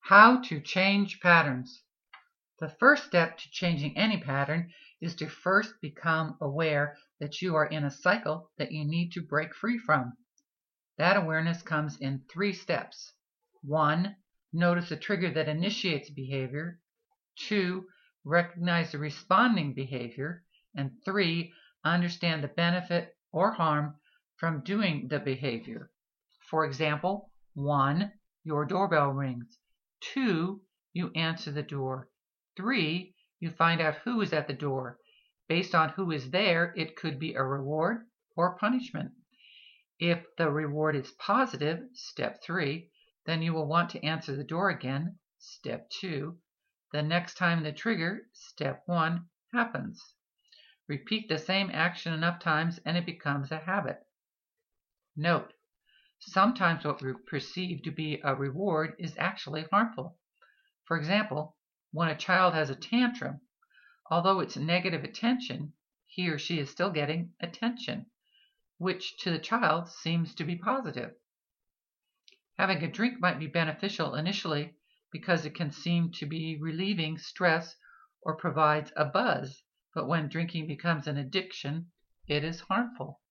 How to change patterns. The first step to changing any pattern is to first become aware that you are in a cycle that you need to break free from. That awareness comes in 3 steps. 1. Notice a trigger that initiates behavior. 2. Recognize the responding behavior. And 3. Understand the benefit or harm from doing the behavior. For example, 1. Your doorbell rings. 2. You answer the door. 3. You find out who is at the door. Based on who is there, it could be a reward or punishment. If the reward is positive, step 3, then you will want to answer the door again, step 2. The next time the trigger, step 1, happens. Repeat the same action enough times and it becomes a habit. Note, sometimes what we perceive to be a reward is actually harmful. For example, when a child has a tantrum, although it's negative attention, he or she is still getting attention, which to the child seems to be positive. Having a drink might be beneficial initially because it can seem to be relieving stress or provides a buzz, but when drinking becomes an addiction, it is harmful.